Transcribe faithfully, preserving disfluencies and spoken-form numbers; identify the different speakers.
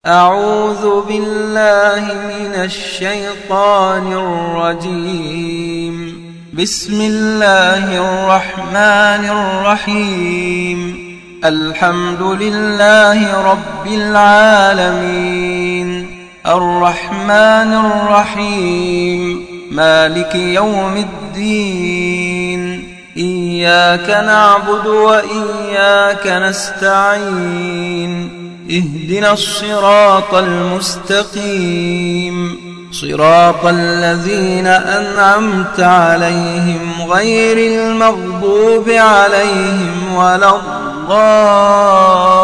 Speaker 1: أعوذ بالله من الشيطان الرجيم. بسم الله الرحمن الرحيم. الحمد لله رب العالمين، الرحمن الرحيم، مالك يوم الدين. إياك نعبد وإياك نستعين. اهدنا الصراط المستقيم، صراط الذين أنعمت عليهم غير المغضوب عليهم ولا الضالين.